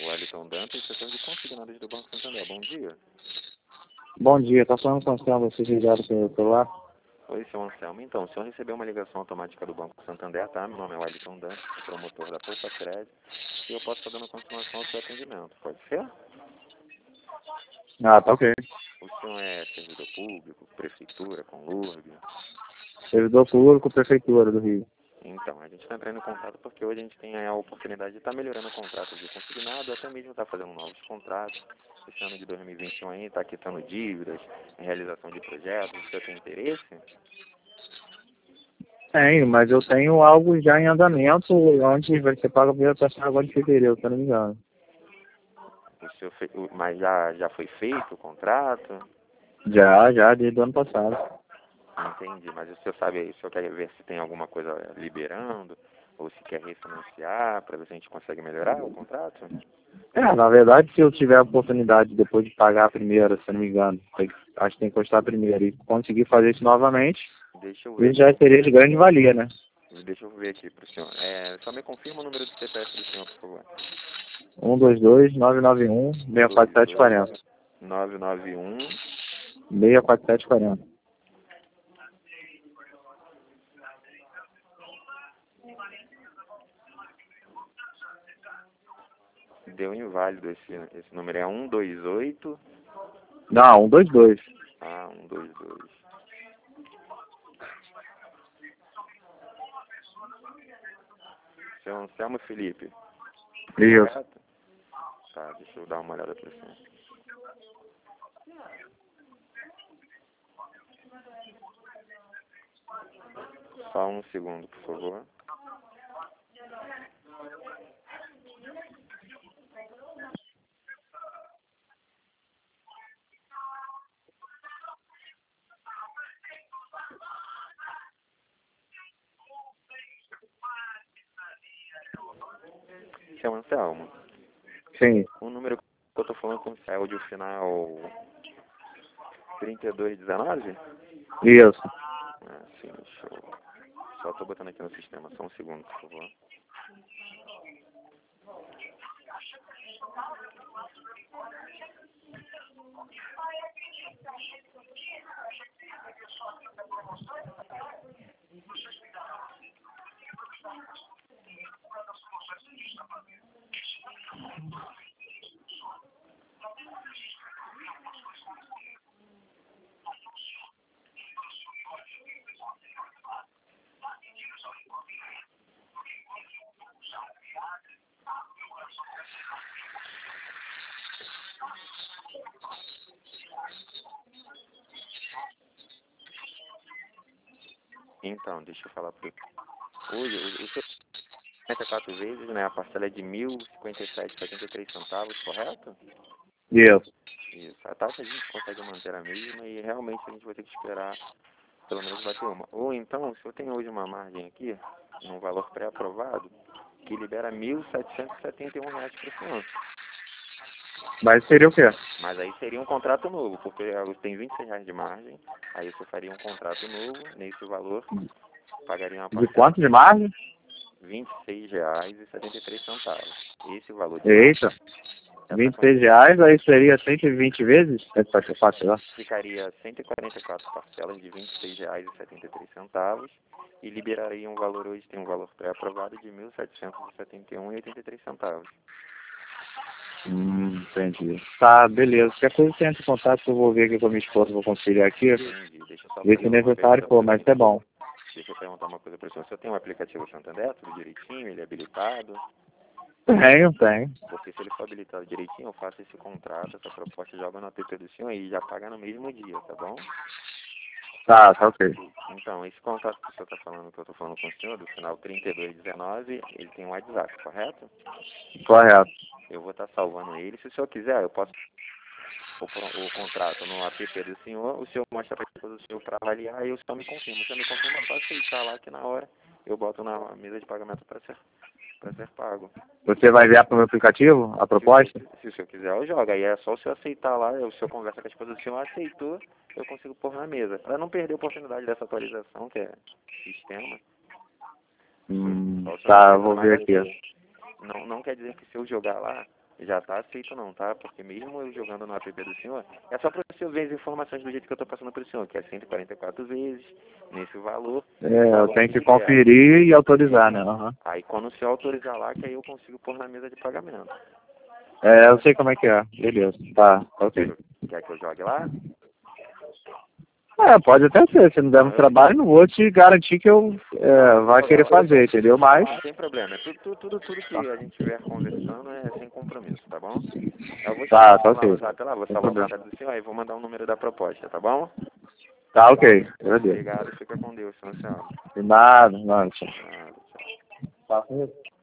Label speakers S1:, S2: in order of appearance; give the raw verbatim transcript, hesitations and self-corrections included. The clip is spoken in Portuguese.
S1: O Wellington Dantas, setor de consignados do Banco Santander. Bom dia.
S2: Bom dia, tá falando com o Anselmo, vocês ligaram pelo celular?
S1: Oi, seu Anselmo. Então, o senhor recebeu uma ligação automática do Banco Santander, tá? Meu nome é Wellington Dantas, promotor da Poupa Crédito, e eu posso estar dando continuação ao seu atendimento. Pode ser?
S2: Ah, tá ok.
S1: O senhor é servidor público, prefeitura, conlúrbio?
S2: Servidor público, Prefeitura do Rio.
S1: Então, a gente está entrando em contato porque hoje a gente tem a oportunidade de estar melhorando o contrato de consignado, até mesmo estar fazendo novos contratos. Esse ano de dois mil e vinte e um aí está quitando dívidas, realização de projetos. O senhor tem interesse?
S2: Tenho, mas eu tenho algo já em andamento, onde vai ser pago a primeira taxa agora de fevereiro, se eu não me engano.
S1: O senhor fe... o- Mas já, já foi feito o contrato?
S2: Já, já, desde o ano passado.
S1: Entendi, mas o senhor sabe, o senhor quer ver se tem alguma coisa liberando, ou se quer refinanciar, para ver se a gente consegue melhorar o contrato?
S2: É, na verdade, se eu tiver a oportunidade, depois de pagar a primeira, se eu não me engano, tem que- acho que tem que custar a primeira, e conseguir fazer isso novamente,
S1: Deixa eu ver,
S2: isso já seria de grande valia, né?
S1: deixa eu ver aqui para o senhor. É, só me confirma o número do C P F do senhor, por favor.
S2: um dois dois, nove nove um, seis quatro sete quatro zero.
S1: nove nove um.
S2: seis quatro sete quatro zero.
S1: Deu inválido esse, esse número. É um dois oito.
S2: Não, um dois dois.
S1: Ah, um dois dois. Seu Anselmo Felipe.
S2: Isso.
S1: Correto? Tá, deixa eu dar uma olhada para você. Só um segundo, por favor. Seu Anselmo,
S2: Sim.
S1: o número que eu tô falando com é o de final trinta e dois dezenove?
S2: Isso.
S1: Ah, sim, show. Só tô botando aqui no sistema, só um segundo, por favor. Então, deixa eu falar para hoje, o, o seu cinquenta e quatro vezes, né? A parcela é de mil e cinquenta e sete reais e setenta e três centavos, correto?
S2: Isso.
S1: Isso. A taxa a gente consegue manter a mesma e realmente a gente vai ter que esperar pelo menos bater uma. Ou então, se eu tenho hoje uma margem aqui, num valor pré-aprovado, que libera mil setecentos e setenta e um reais por senhor.
S2: Mas seria o quê?
S1: Mas aí seria um contrato novo, porque tem vinte e seis reais de margem, aí você faria um contrato novo, nesse valor, pagaria uma
S2: De
S1: parcela
S2: quanto de margem?
S1: vinte e seis reais e setenta e três centavos. Esse valor de
S2: Eita.
S1: margem, essa
S2: vinte e
S1: quantia
S2: seis reais, aí seria cento e vinte vezes? É para que eu faça lá.
S1: ficaria cento e quarenta e quatro parcelas de vinte e seis reais e setenta e três centavos e liberaria um valor, hoje tem um valor pré-aprovado de mil setecentos e setenta e um reais e oitenta e três centavos.
S2: Hum, entendi. Tá, beleza. Qualquer coisa você entra em contato que eu vou ver aqui com a minha esposa, vou conciliar aqui.
S1: Entendi. Deixa eu só
S2: Ver se
S1: perguntar uma
S2: necessário
S1: coisa
S2: for,
S1: para
S2: mas é bom.
S1: Deixa eu perguntar uma coisa para o senhor. O senhor tem um aplicativo Santander, tudo direitinho, ele é habilitado?
S2: Tenho, tenho.
S1: Porque se ele for habilitado direitinho, eu faço esse contrato, essa proposta, joga no app do senhor e já paga no mesmo dia, tá bom?
S2: Tá, tá ok.
S1: Então, esse contrato que o senhor está falando, que eu estou falando com o senhor, do final trinta e dois dezenove, ele tem um WhatsApp, correto?
S2: Correto.
S1: Eu vou estar salvando ele. Se o senhor quiser, eu posso o, o contrato no app do senhor, o senhor mostra para a esposa do senhor para avaliar e o senhor me confirma. O senhor me confirma, só aceitar lá que na hora eu boto na mesa de pagamento para ser, para ser pago.
S2: Você vai enviar para o meu aplicativo a proposta?
S1: Se o, senhor, se o senhor quiser, eu jogo. Aí é só o senhor aceitar lá, o senhor conversa com a esposa do senhor, aceitou, eu consigo pôr na mesa. Para não perder a oportunidade dessa atualização, que é sistema.
S2: Hum,
S1: Só o senhor
S2: tá,
S1: aceitar,
S2: vou
S1: mas
S2: ver
S1: aí,
S2: aqui.
S1: não, não quer dizer que se eu jogar lá, Já tá aceito não, tá? Porque mesmo eu jogando no app do senhor, é só para o senhor ver as informações do jeito que eu tô passando pro senhor, que é cento e quarenta e quatro vezes, nesse valor.
S2: É, eu tenho que conferir e autorizar, né? Uhum.
S1: Aí quando o senhor autorizar lá, que aí eu consigo pôr na mesa de pagamento.
S2: É, eu sei como é que é. Beleza. Tá, ok.
S1: Quer que eu jogue lá?
S2: É, pode até ser. Se não der muito trabalho, não vou te garantir que eu é, vai querer fazer, entendeu? Mas...
S1: Não tem problema. É tudo, tudo, tudo, tudo que a gente estiver conversando é sem compromisso, tá bom? Eu vou
S2: Tá, tá
S1: lá
S2: ok.
S1: no WhatsApp lá, vou salvar o contato do senhor, aí vou mandar o número da proposta, tá bom?
S2: Tá, ok. Agradeço.
S1: Obrigado, fica com Deus, senhor.
S2: De nada, nada. Tchau.
S1: Nada, tchau.
S2: Tá com isso?